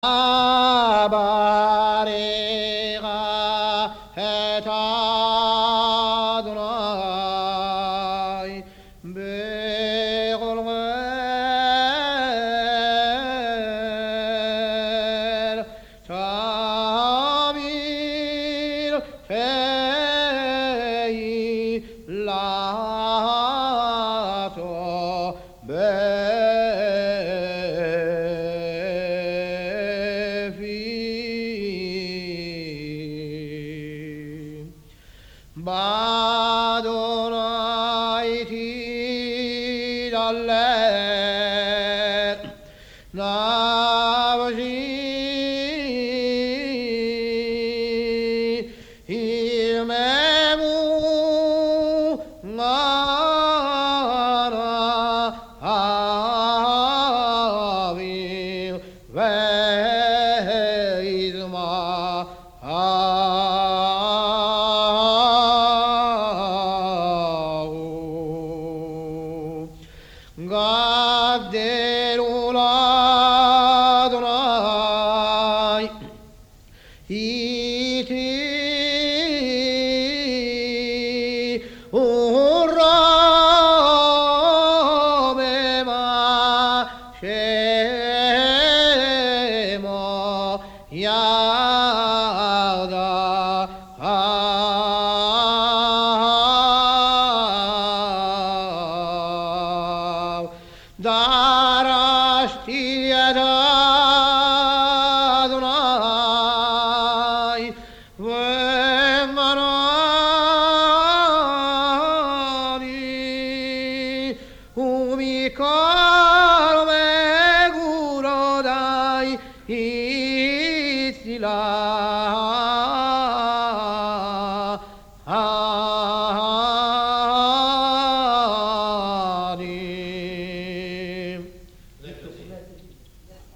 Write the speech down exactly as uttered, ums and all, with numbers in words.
Abariga et Adonai be'olmer tamir fei lato Badonai ti daller navji il memu ngana avil veizma Gadderul Adonai iti urabema shemo yada Darashti Adonai v'manani umikol megurodai itzila ani